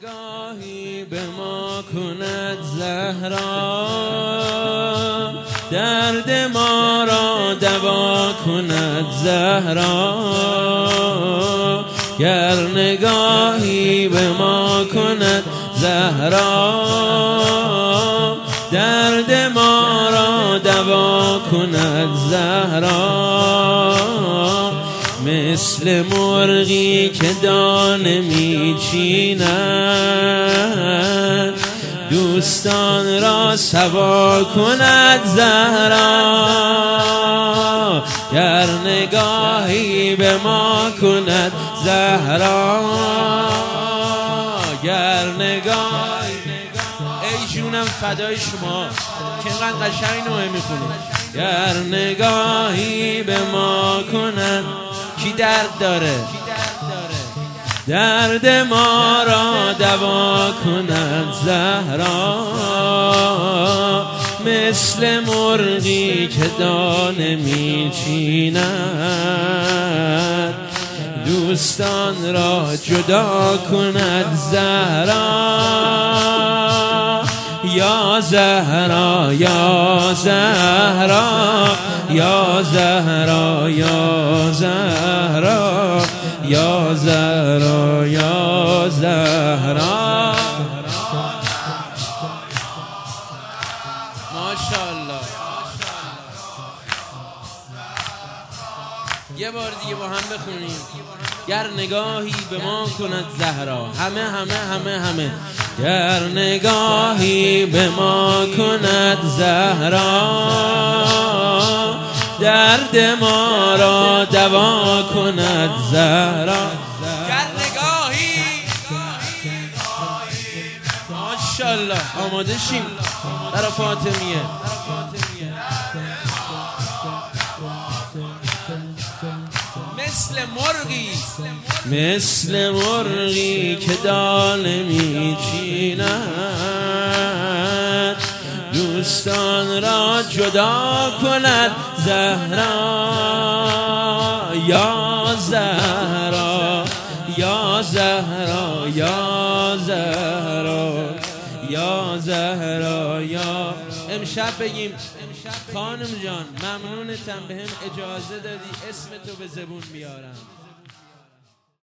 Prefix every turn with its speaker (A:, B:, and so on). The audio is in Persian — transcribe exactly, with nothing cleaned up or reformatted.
A: نگاهی به ما کند زهرا، درد ما را دوا کند زهرا. گر نگاهی به ما کند زهرا، درد ما را دوا کند زهرا. مثل مرغی که دانه میچیند، دوستان را سوا کند زهرا. گر نگاهی به ما کند زهرا، گر نگاهی. ای جونم فدای شما که اینقدر قشنگ نوعه میخونی. گر نگاهی به ما کند. کی درد داره؟ درد ما را دوا کند زهرا. مثل مرغی که دانه میچیند، دوستان را جدا کند زهرا. یا زهرا یا زهرا یا زهرا یا زهرا یا زهرا یا زهرا. ماشاءالله. یه بار دیگه با هم بخونیم. گر نگاهی به ما کند زهرا. همه همه همه همه. گر نگاهی به ما کند زهرا، درد ما را دوا کند زهرا. گر نگاهی. ماشاءالله. آماده شیم برای فاطمیه. مثل مرغی، مثل مرغی که دانه میچیند، دوستان را جدا کند زهرا. یا زهرا یا زهرا یا زهرا یا زهرا یا. امشب بگیم خانم جان ممنونتم به هم اجازه دادی اسم تو به زبون بیارم.